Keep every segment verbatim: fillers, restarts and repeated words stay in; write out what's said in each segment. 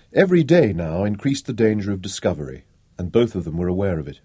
Every day now increased the danger of discovery, and both of them were aware of it.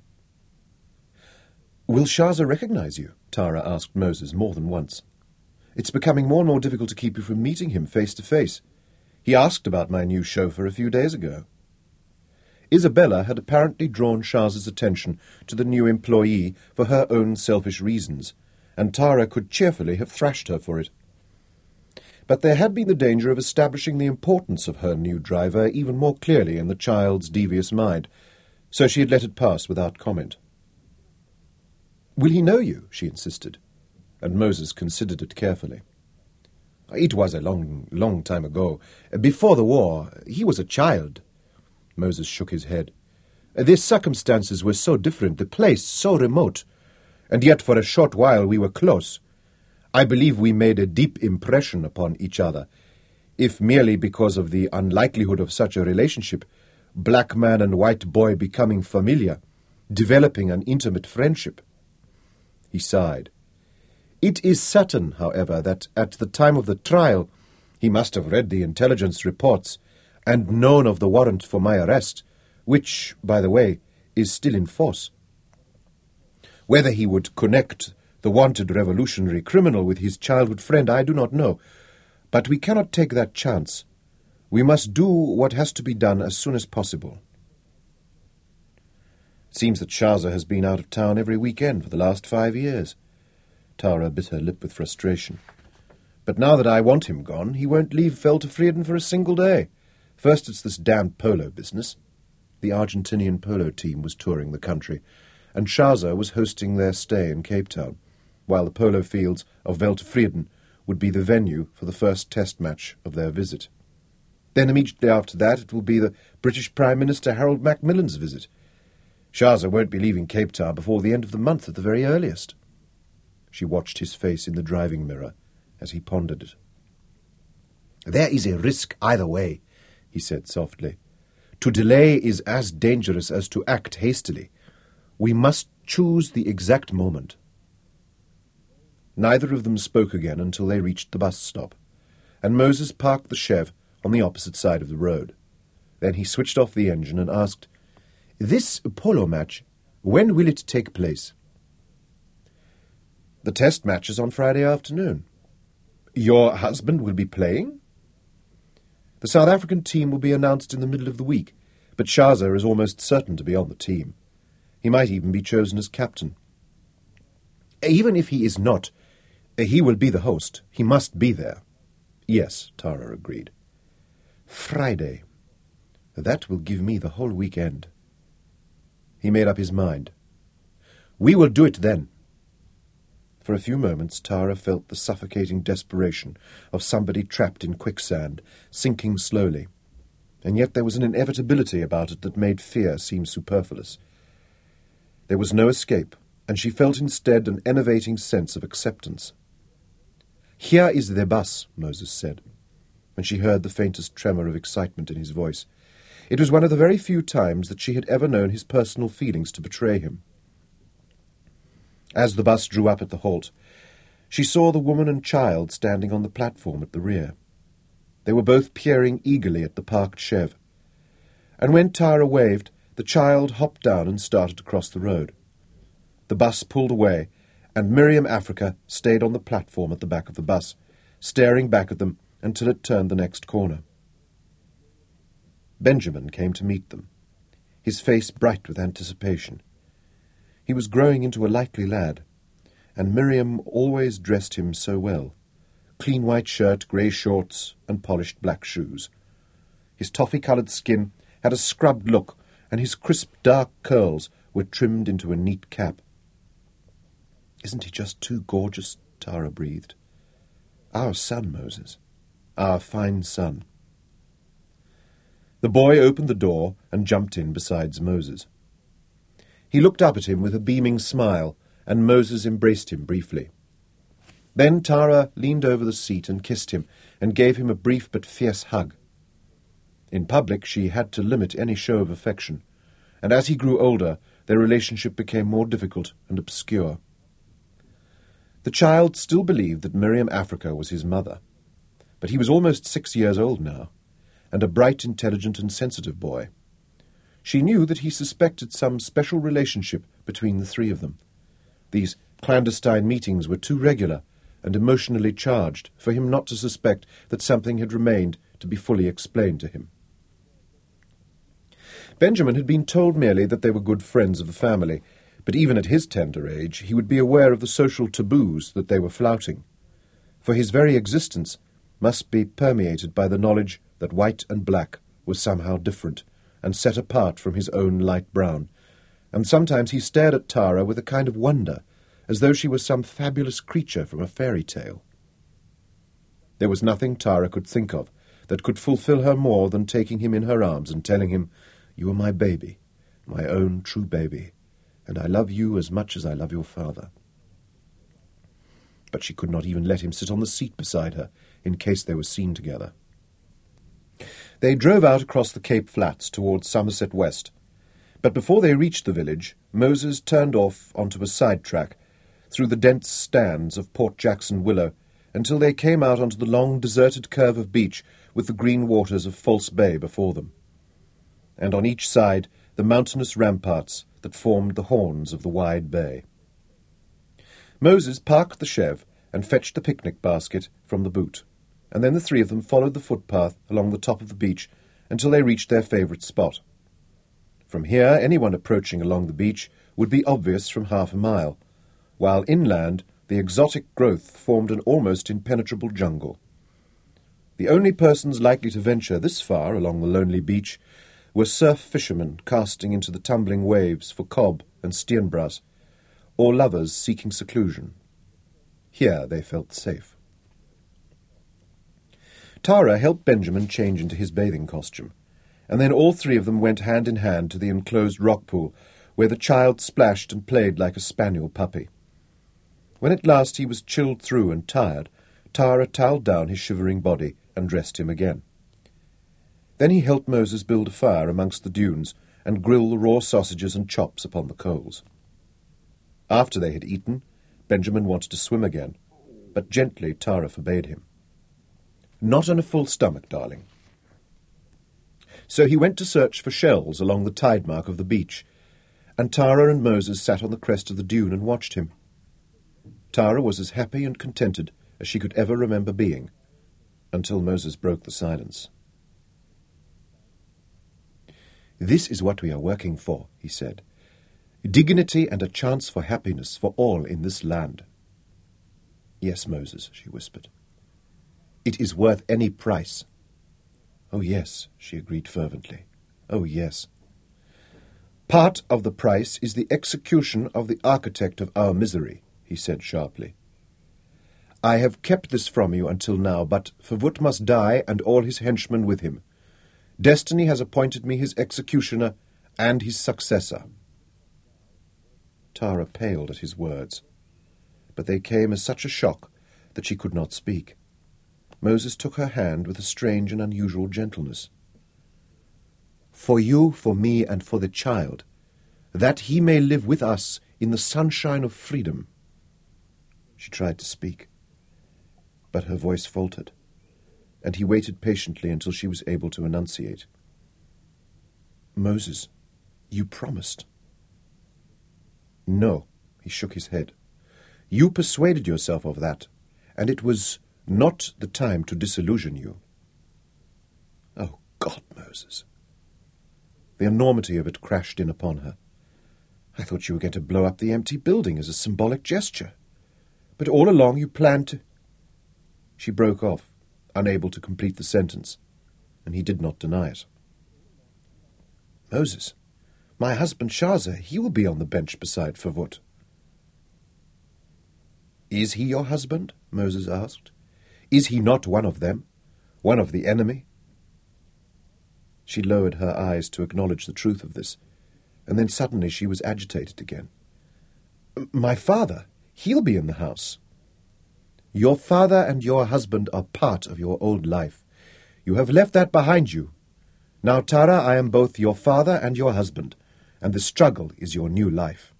"Will Shaza recognize you?" Tara asked Moses more than once. "It's becoming more and more difficult to keep you from meeting him face to face. He asked about my new chauffeur a few days ago." Isabella had apparently drawn Shaza's attention to the new employee for her own selfish reasons, and Tara could cheerfully have thrashed her for it. But there had been the danger of establishing the importance of her new driver even more clearly in the child's devious mind, so she had let it pass without comment. "Will he know you?" she insisted, and Moses considered it carefully. "It was a long, long time ago. Before the war, he was a child." Moses shook his head. "The circumstances were so different, the place so remote, and yet for a short while we were close. I believe we made a deep impression upon each other, if merely because of the unlikelihood of such a relationship, black man and white boy becoming familiar, developing an intimate friendship." He sighed. "It is certain, however, that at the time of the trial he must have read the intelligence reports and known of the warrant for my arrest, which, by the way, is still in force. Whether he would connect the wanted revolutionary criminal with his childhood friend, I do not know, but we cannot take that chance. We must do what has to be done as soon as possible." "Seems that Shaza has been out of town every weekend for the last five years. Tara bit her lip with frustration. "But now that I want him gone, he won't leave Veltefreden for a single day. First it's this damned polo business." The Argentinian polo team was touring the country, and Shaza was hosting their stay in Cape Town, while the polo fields of Veltefreden would be the venue for the first test match of their visit. Then immediately after that it will be the British Prime Minister Harold Macmillan's visit. Shaza won't be leaving Cape Town before the end of the month at the very earliest. She watched his face in the driving mirror as he pondered it. "There is a risk either way," he said softly. "To delay is as dangerous as to act hastily. We must choose the exact moment." Neither of them spoke again until they reached the bus stop, and Moses parked the Chev on the opposite side of the road. Then he switched off the engine and asked, "This polo match, when will it take place?" "The test match is on Friday afternoon." "Your husband will be playing?" "The South African team will be announced in the middle of the week, but Shaza is almost certain to be on the team. He might even be chosen as captain." "Even if he is not, he will be the host. He must be there." "Yes," Tara agreed. "Friday. That will give me the whole weekend." He made up his mind. "We will do it then." For a few moments Tara felt the suffocating desperation of somebody trapped in quicksand, sinking slowly, and yet there was an inevitability about it that made fear seem superfluous. There was no escape, and she felt instead an enervating sense of acceptance. "Here is the bus," Moses said, and she heard the faintest tremor of excitement in his voice. It was one of the very few times that she had ever known his personal feelings to betray him. As the bus drew up at the halt, she saw the woman and child standing on the platform at the rear. They were both peering eagerly at the parked Chev, and when Tara waved, the child hopped down and started across the road. The bus pulled away, and Miriam Africa stayed on the platform at the back of the bus, staring back at them until it turned the next corner. Benjamin came to meet them, his face bright with anticipation. He was growing into a likely lad, and Miriam always dressed him so well. Clean white shirt, grey shorts, and polished black shoes. His toffee-coloured skin had a scrubbed look, and his crisp dark curls were trimmed into a neat cap. "Isn't he just too gorgeous?" Tara breathed. "Our son, Moses. Our fine son." The boy opened the door and jumped in beside Moses. He looked up at him with a beaming smile, and Moses embraced him briefly. Then Tara leaned over the seat and kissed him, and gave him a brief but fierce hug. In public she had to limit any show of affection, and as he grew older, their relationship became more difficult and obscure. The child still believed that Miriam Africa was his mother, but he was almost six years old now, and a bright, intelligent, and sensitive boy. She knew that he suspected some special relationship between the three of them. These clandestine meetings were too regular and emotionally charged for him not to suspect that something had remained to be fully explained to him. Benjamin had been told merely that they were good friends of the family, but even at his tender age he would be aware of the social taboos that they were flouting. For his very existence must be permeated by the knowledge that white and black was somehow different, and set apart from his own light brown, and sometimes he stared at Tara with a kind of wonder, as though she was some fabulous creature from a fairy tale. There was nothing Tara could think of that could fulfill her more than taking him in her arms and telling him, "You are my baby, my own true baby, and I love you as much as I love your father." But she could not even let him sit on the seat beside her, in case they were seen together. They drove out across the Cape Flats towards Somerset West, but before they reached the village, Moses turned off onto a side track through the dense stands of Port Jackson willow until they came out onto the long, deserted curve of beach with the green waters of False Bay before them, and on each side the mountainous ramparts that formed the horns of the wide bay. Moses parked the Chev and fetched the picnic basket from the boot, and then the three of them followed the footpath along the top of the beach until they reached their favourite spot. From here, anyone approaching along the beach would be obvious from half a mile, while inland the exotic growth formed an almost impenetrable jungle. The only persons likely to venture this far along the lonely beach were surf fishermen casting into the tumbling waves for cob and steenbras, or lovers seeking seclusion. Here they felt safe. Tara helped Benjamin change into his bathing costume, and then all three of them went hand in hand to the enclosed rock pool, where the child splashed and played like a spaniel puppy. When at last he was chilled through and tired, Tara towelled down his shivering body and dressed him again. Then he helped Moses build a fire amongst the dunes and grill the raw sausages and chops upon the coals. After they had eaten, Benjamin wanted to swim again, but gently Tara forbade him. "Not on a full stomach, darling." So he went to search for shells along the tide mark of the beach, and Tara and Moses sat on the crest of the dune and watched him. Tara was as happy and contented as she could ever remember being, until Moses broke the silence. "This is what we are working for," he said. "Dignity and a chance for happiness for all in this land." "Yes, Moses," she whispered. "It is worth any price." "Oh, yes," she agreed fervently. "Oh, yes." "Part of the price is the execution of the architect of our misery," he said sharply. "I have kept this from you until now, but Favut must die and all his henchmen with him. Destiny has appointed me his executioner and his successor." Tara paled at his words, but they came as such a shock that she could not speak. Moses took her hand with a strange and unusual gentleness. "For you, for me, and for the child, that he may live with us in the sunshine of freedom." She tried to speak, but her voice faltered, and he waited patiently until she was able to enunciate. "Moses, you promised." "No," he shook his head. "You persuaded yourself of that, and it was not the time to disillusion you." "Oh, God, Moses." The enormity of it crashed in upon her. "I thought you were going to blow up the empty building as a symbolic gesture. But all along you planned to—" She broke off, unable to complete the sentence, and he did not deny it. "Moses, my husband Shaza, he will be on the bench beside Favut." "Is he your husband?" Moses asked. "Is he not one of them, one of the enemy?" She lowered her eyes to acknowledge the truth of this, and then suddenly she was agitated again. "My father, he'll be in the house." "Your father and your husband are part of your old life. You have left that behind you. Now, Tara, I am both your father and your husband, and the struggle is your new life."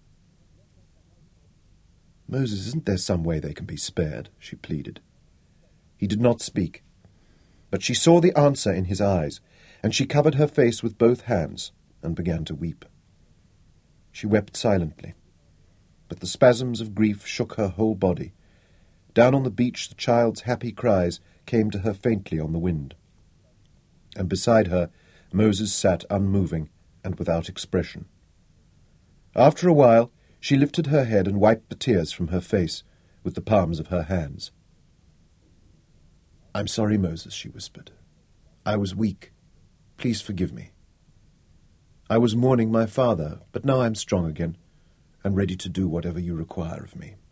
"Moses, isn't there some way they can be spared?" she pleaded. He did not speak, but she saw the answer in his eyes, and she covered her face with both hands and began to weep. She wept silently, but the spasms of grief shook her whole body. Down on the beach the child's happy cries came to her faintly on the wind. And beside her Moses sat unmoving and without expression. After a while she lifted her head and wiped the tears from her face with the palms of her hands. "I'm sorry, Moses," she whispered. "I was weak. Please forgive me. I was mourning my father, but now I'm strong again and ready to do whatever you require of me."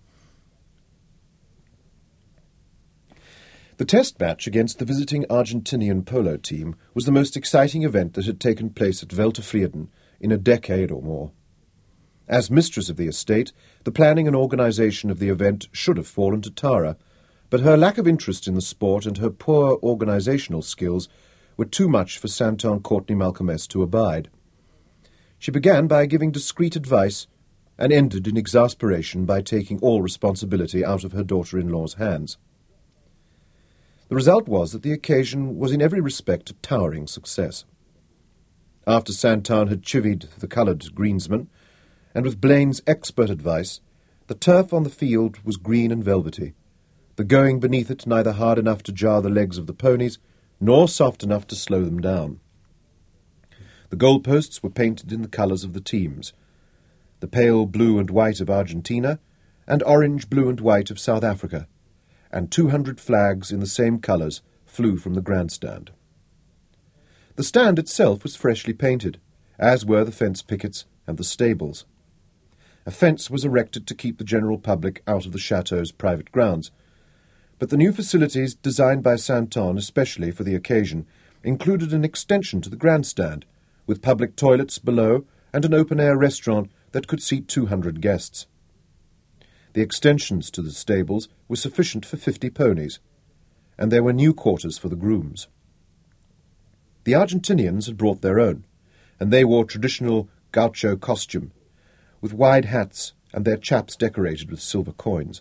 The test match against the visiting Argentinian polo team was the most exciting event that had taken place at Weltevreden in a decade or more. As mistress of the estate, the planning and organisation of the event should have fallen to Tara, but her lack of interest in the sport and her poor organisational skills were too much for Santon Courtney Malcolmess to abide. She began by giving discreet advice and ended in exasperation by taking all responsibility out of her daughter-in-law's hands. The result was that the occasion was in every respect a towering success. After Santon had chivied the coloured greensman, and with Blaine's expert advice, the turf on the field was green and velvety, the going beneath it neither hard enough to jar the legs of the ponies, nor soft enough to slow them down. The goalposts were painted in the colours of the teams, the pale blue and white of Argentina, and orange, blue and white of South Africa, and two hundred flags in the same colours flew from the grandstand. The stand itself was freshly painted, as were the fence pickets and the stables. A fence was erected to keep the general public out of the chateau's private grounds, but the new facilities, designed by Santon especially for the occasion, included an extension to the grandstand, with public toilets below and an open-air restaurant that could seat two hundred guests. The extensions to the stables were sufficient for fifty ponies, and there were new quarters for the grooms. The Argentinians had brought their own, and they wore traditional gaucho costume, with wide hats and their chaps decorated with silver coins.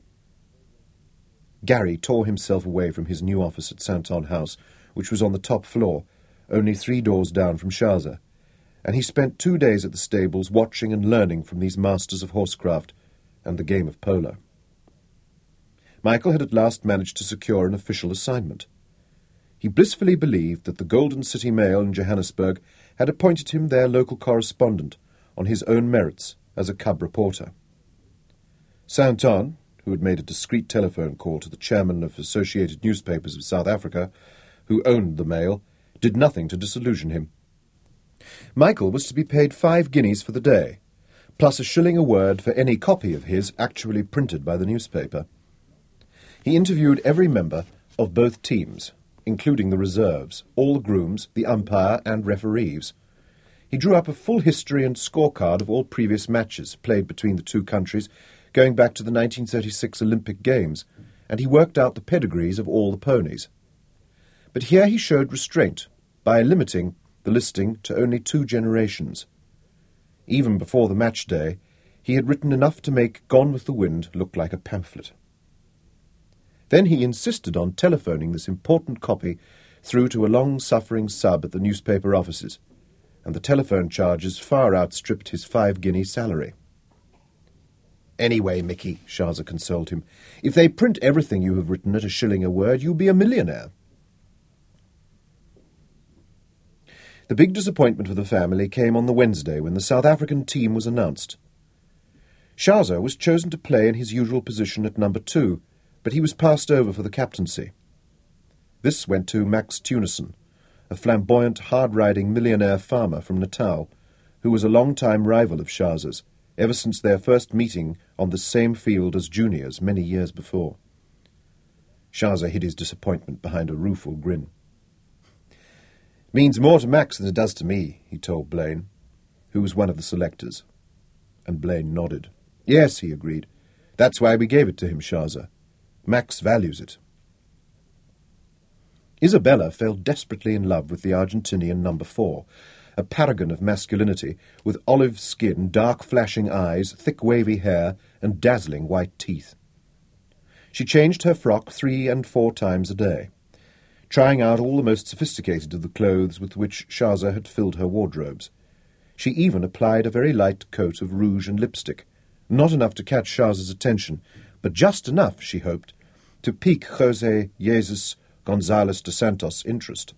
Gary tore himself away from his new office at Santon House, which was on the top floor, only three doors down from Schazer, and he spent two days at the stables watching and learning from these masters of horsecraft and the game of polo. Michael had at last managed to secure an official assignment. He blissfully believed that the Golden City Mail in Johannesburg had appointed him their local correspondent on his own merits as a cub reporter. Santon, who had made a discreet telephone call to the chairman of Associated Newspapers of South Africa, who owned the Mail, did nothing to disillusion him. Michael was to be paid five guineas for the day, plus a shilling a word for any copy of his actually printed by the newspaper. He interviewed every member of both teams, including the reserves, all the grooms, the umpire, and referees. He drew up a full history and scorecard of all previous matches played between the two countries, going back to the nineteen thirty-six Olympic Games, and he worked out the pedigrees of all the ponies. But here he showed restraint by limiting the listing to only two generations. Even before the match day, he had written enough to make Gone with the Wind look like a pamphlet. Then he insisted on telephoning this important copy through to a long-suffering sub at the newspaper offices, and the telephone charges far outstripped his five-guinea salary. "Anyway, Mickey," Schazer consoled him, "if they print everything you have written at a shilling a word, you'll be a millionaire." The big disappointment for the family came on the Wednesday when the South African team was announced. Schazer was chosen to play in his usual position at number two, but he was passed over for the captaincy. This went to Max Tunison, a flamboyant, hard-riding millionaire farmer from Natal, who was a long-time rival of Schazer's, ever since their first meeting on the same field as juniors many years before. Schazer hid his disappointment behind a rueful grin. "Means more to Max than it does to me," he told Blaine, who was one of the selectors. And Blaine nodded. "Yes," he agreed. "That's why we gave it to him, Schazer. Max values it." Isabella fell desperately in love with the Argentinian number four, a paragon of masculinity, with olive skin, dark flashing eyes, thick wavy hair, and dazzling white teeth. She changed her frock three and four times a day. trying out all the most sophisticated of the clothes with which Shaza had filled her wardrobes. She even applied a very light coat of rouge and lipstick, not enough to catch Shaza's attention, but just enough, she hoped, to pique José Jesus González de Santos' interest.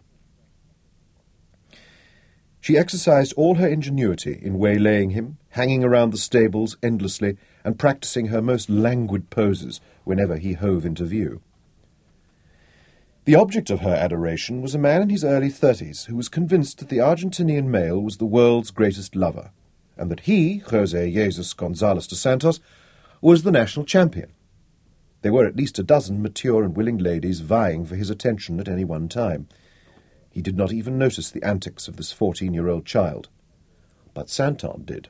She exercised all her ingenuity in waylaying him, hanging around the stables endlessly, and practising her most languid poses whenever he hove into view. The object of her adoration was a man in his early thirties who was convinced that the Argentinian male was the world's greatest lover, and that he, José Jesus González de Santos, was the national champion. There were at least a dozen mature and willing ladies vying for his attention at any one time. He did not even notice the antics of this fourteen-year-old child. But Santon did.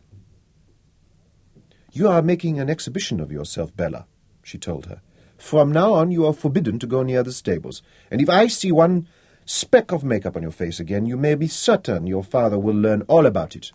"You are making an exhibition of yourself, Bella," she told her. "From now on you are forbidden to go near the stables, and if I see one speck of makeup on your face again, you may be certain your father will learn all about it."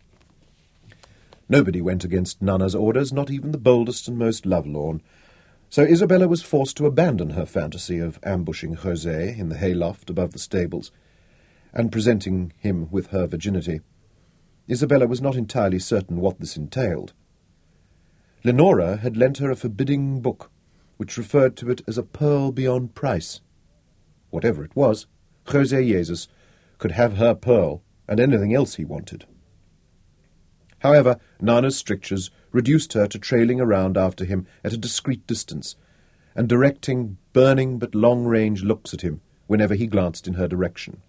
Nobody went against Nana's orders, not even the boldest and most lovelorn. So Isabella was forced to abandon her fantasy of ambushing José in the hayloft above the stables, and presenting him with her virginity. Isabella was not entirely certain what this entailed. Leonora had lent her a forbidding book, which referred to it as a pearl beyond price. Whatever it was, José Jesus could have her pearl and anything else he wanted. However, Nana's strictures reduced her to trailing around after him at a discreet distance, and directing burning but long-range looks at him whenever he glanced in her direction.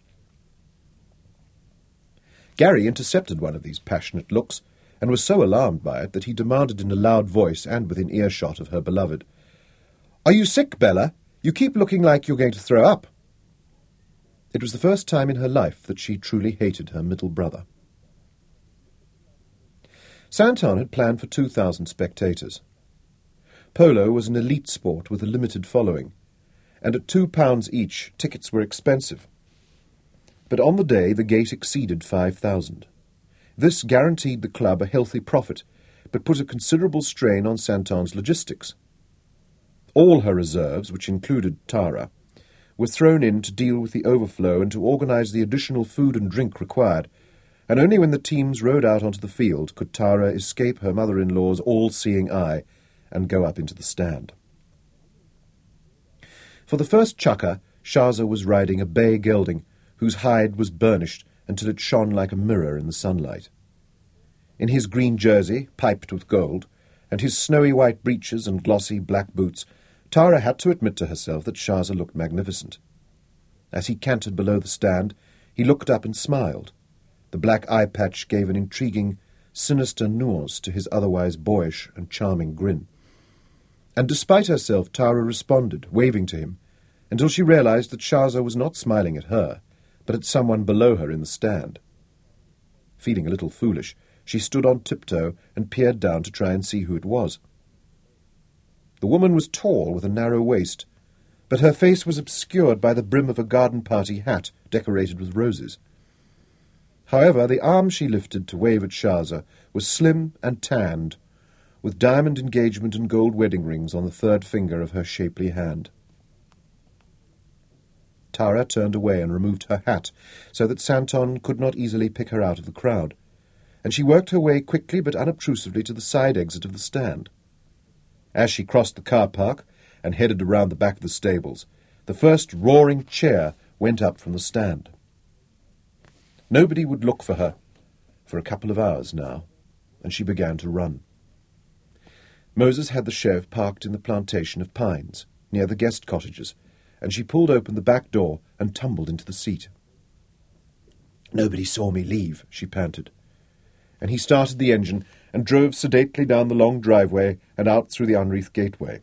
Gary intercepted one of these passionate looks, and was so alarmed by it that he demanded in a loud voice and within earshot of her beloved, "Are you sick, Bella? You keep looking like you're going to throw up." It was the first time in her life that she truly hated her middle brother. Santon had planned for two thousand spectators. Polo was an elite sport with a limited following, and at two pounds each, tickets were expensive. But on the day, the gate exceeded five thousand. This guaranteed the club a healthy profit, but put a considerable strain on Santon's logistics. All her reserves, which included Tara, were thrown in to deal with the overflow and to organise the additional food and drink required, and only when the teams rode out onto the field could Tara escape her mother-in-law's all-seeing eye and go up into the stand. For the first chukker, Shaza was riding a bay gelding, whose hide was burnished until it shone like a mirror in the sunlight. In his green jersey, piped with gold, and his snowy white breeches and glossy black boots, Tara had to admit to herself that Shaza looked magnificent. As he cantered below the stand, he looked up and smiled. The black eye patch gave an intriguing, sinister nuance to his otherwise boyish and charming grin. And despite herself, Tara responded, waving to him, until she realized that Shaza was not smiling at her, but at someone below her in the stand. Feeling a little foolish, she stood on tiptoe and peered down to try and see who it was. The woman was tall, with a narrow waist, but her face was obscured by the brim of a garden-party hat decorated with roses. However, the arm she lifted to wave at Shaza was slim and tanned, with diamond engagement and gold wedding rings on the third finger of her shapely hand. Tara turned away and removed her hat, so that Santon could not easily pick her out of the crowd, and she worked her way quickly but unobtrusively to the side exit of the stand. As she crossed the car park and headed around the back of the stables, the first roaring cheer went up from the stand. Nobody would look for her for a couple of hours now, and she began to run. Moses had the chev parked in the plantation of pines, near the guest cottages, and she pulled open the back door and tumbled into the seat. "Nobody saw me leave," she panted, and he started the engine and drove sedately down the long driveway and out through the unwreathed gateway.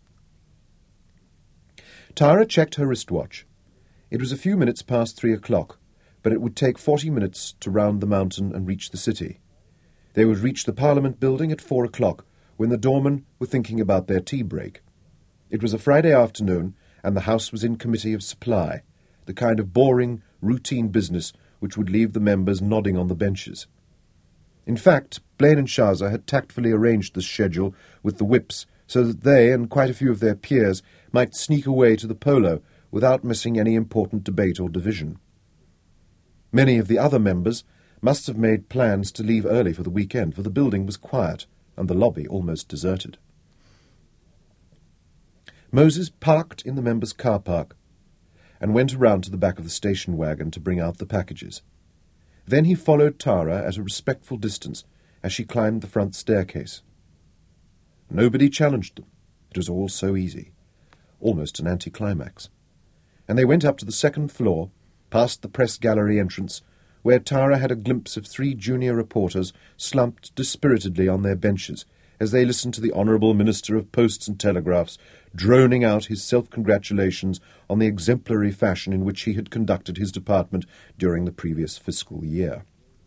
Tara checked her wristwatch. It was a few minutes past three o'clock, but it would take forty minutes to round the mountain and reach the city. They would reach the Parliament building at four o'clock, when the doormen were thinking about their tea break. It was a Friday afternoon, and the House was in committee of supply, the kind of boring, routine business which would leave the members nodding on the benches. In fact, Blaine and Shaza had tactfully arranged this schedule with the whips so that they and quite a few of their peers might sneak away to the polo without missing any important debate or division. Many of the other members must have made plans to leave early for the weekend, for the building was quiet and the lobby almost deserted. Moses parked in the members' car park and went around to the back of the station wagon to bring out the packages. Then he followed Tara at a respectful distance as she climbed the front staircase. Nobody challenged them. It was all so easy, almost an anticlimax. And they went up to the second floor, past the press gallery entrance, where Tara had a glimpse of three junior reporters slumped dispiritedly on their benches as they listened to the Honourable Minister of Posts and Telegraphs droning out his self-congratulations on the exemplary fashion in which he had conducted his department during the previous fiscal year.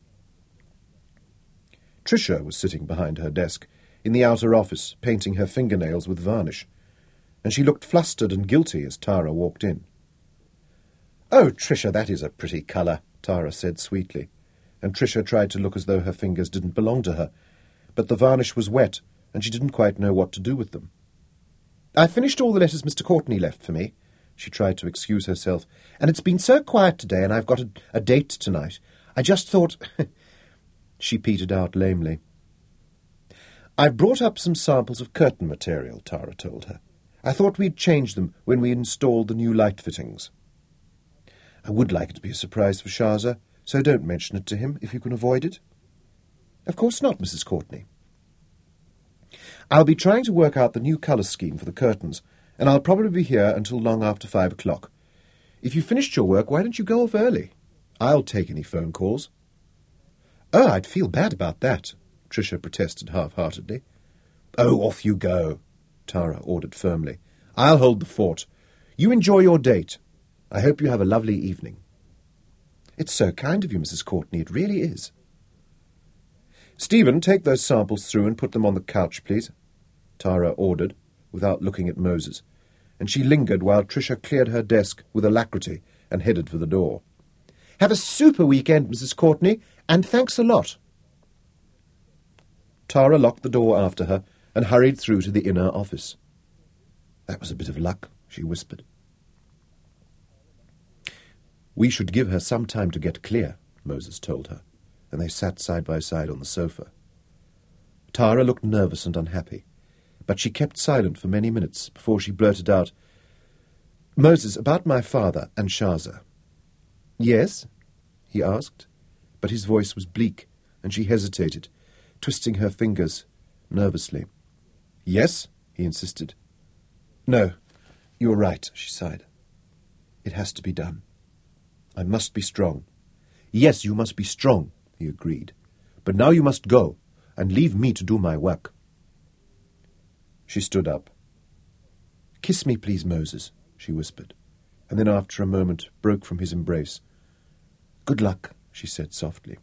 Tricia was sitting behind her desk in the outer office, painting her fingernails with varnish, and she looked flustered and guilty as Tara walked in. "Oh, Tricia, that is a pretty colour," Tara said sweetly, and Tricia tried to look as though her fingers didn't belong to her, but the varnish was wet, and she didn't quite know what to do with them. "I finished all the letters Mister Courtney left for me," she tried to excuse herself, "and it's been so quiet today, and I've got a, a date tonight. I just thought—" She petered out lamely. "I've brought up some samples of curtain material," Tara told her. "I thought we'd change them when we installed the new light fittings. I would like it to be a surprise for Shaza, so don't mention it to him if you can avoid it." "Of course not, Missus Courtney." "I'll be trying to work out the new colour scheme for the curtains, and I'll probably be here until long after five o'clock. If you've finished your work, why don't you go off early? I'll take any phone calls." "Oh, I'd feel bad about that," Tricia protested half-heartedly. "Oh, off you go," Tara ordered firmly. "I'll hold the fort. You enjoy your date. I hope you have a lovely evening." "It's so kind of you, Missus Courtney, it really is." "Stephen, take those samples through and put them on the couch, please," Tara ordered, without looking at Moses, and she lingered while Tricia cleared her desk with alacrity and headed for the door. "Have a super weekend, Missus Courtney, and thanks a lot." Tara locked the door after her and hurried through to the inner office. "That was a bit of luck," she whispered. "We should give her some time to get clear," Moses told her, and they sat side by side on the sofa. Tara looked nervous and unhappy, but she kept silent for many minutes before she blurted out, "Moses, about my father and Shaza." "Yes?" he asked, but his voice was bleak, and she hesitated, twisting her fingers nervously. "Yes?" he insisted. "No, you're right," she sighed. "It has to be done. I must be strong." "Yes, you must be strong," he agreed. "But now you must go, and leave me to do my work." She stood up. "Kiss me, please, Moses," she whispered, and then after a moment broke from his embrace. "Good luck," she said softly.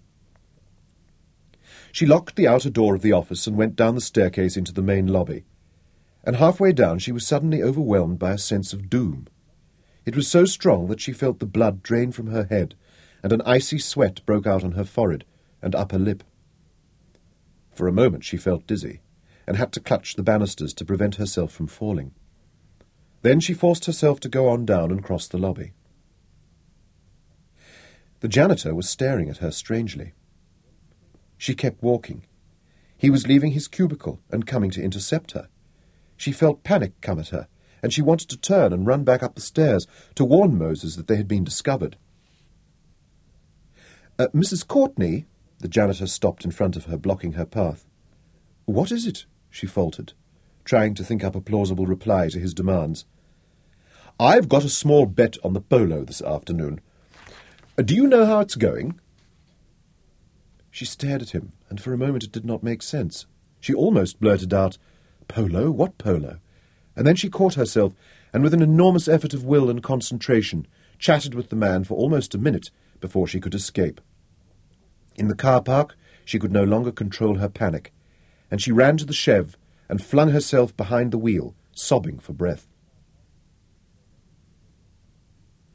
She locked the outer door of the office and went down the staircase into the main lobby, and halfway down she was suddenly overwhelmed by a sense of doom. It was so strong that she felt the blood drain from her head, and an icy sweat broke out on her forehead and upper lip. For a moment she felt dizzy, and had to clutch the banisters to prevent herself from falling. Then she forced herself to go on down and cross the lobby. The janitor was staring at her strangely. She kept walking. He was leaving his cubicle and coming to intercept her. She felt panic come at her, and she wanted to turn and run back up the stairs to warn Moses that they had been discovered. Uh, Missus Courtney, the janitor stopped in front of her, blocking her path. "What is it?" she faltered, trying to think up a plausible reply to his demands. "I've got a small bet on the polo this afternoon. Uh, do you know how it's going?" She stared at him, and for a moment it did not make sense. She almost blurted out, "Polo? What polo?" And then she caught herself, and with an enormous effort of will and concentration, chatted with the man for almost a minute before she could escape. In the car park, she could no longer control her panic, and she ran to the Chev and flung herself behind the wheel, sobbing for breath.